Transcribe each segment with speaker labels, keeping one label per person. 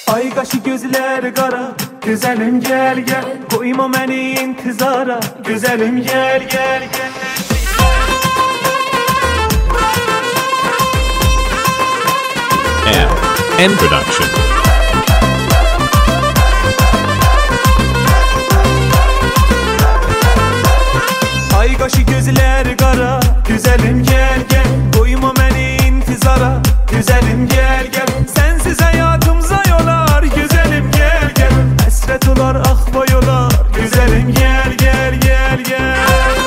Speaker 1: Ay qaşı gözlər qara, güzelim gel gel, koyma beni intizara, güzelim gel gel gel.
Speaker 2: N Production.
Speaker 1: Ay qaşı gözlər qara, güzelim gel gel, koyma beni intizara, güzelim gel gel. Sensiz hayatımıza yolar, güzelim gel gel. Hasret olar, akba yolar, güzelim gel gel gel gel.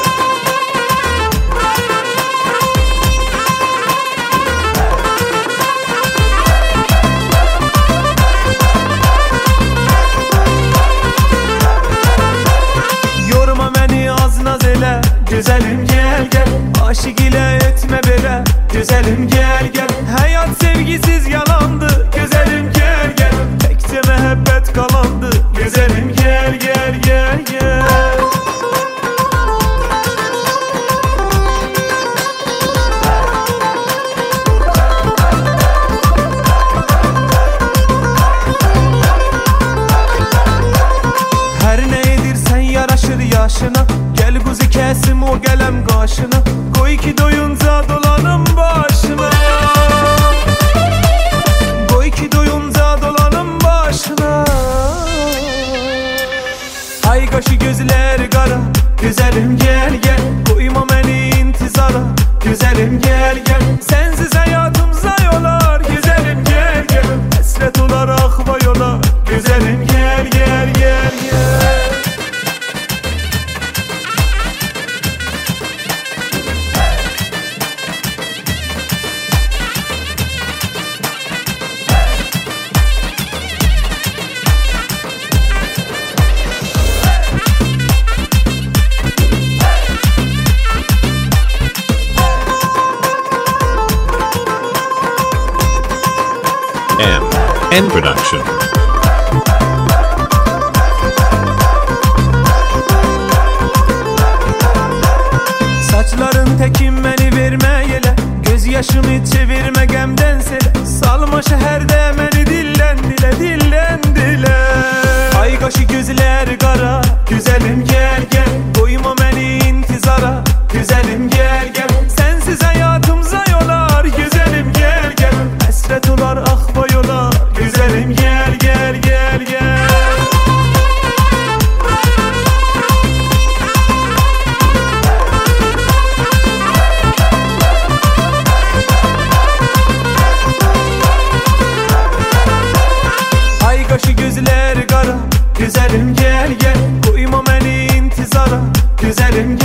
Speaker 1: Yorma beni az naz ele, güzelim gel gel. Aşık ile etme bele, güzelim gel gel. Hayat sevgisiz yalandı, güzelim gel gel. Tekte mehabbet kalandı, güzelim gel gel gel gel. Her ne edirsen yaraşır yaşına, gel kuzu kesim o gelem kaşına. Koy ki doyunca dolanım başına, koy ki doyunca dolanım başına. Ay qaşı gözler qara, güzelim gel gel, koyma beni intizara, güzelim gel gel. Sensiz hayatımıza yolar, güzelim gel gel. Hasret olar, akba yolar, güzelim gel gel gel gel.
Speaker 2: N Production.
Speaker 1: Saçların tekin beni vermeyele, göz yaşımı çevirme gemden sele. Salma şehirde beni dillen dile, dillen dile. Ay qaşı gözler qara, güzelim gel gel, koyma beni intizara, güzelim gel gel. Sensiz hayatımıza yolar, güzelim gel gel. Hasret olar, akba yolar, güzelim gel gel gel gel. Ay qaşı gözlər qara, güzelim gel gel, koyma beni intizara, güzelim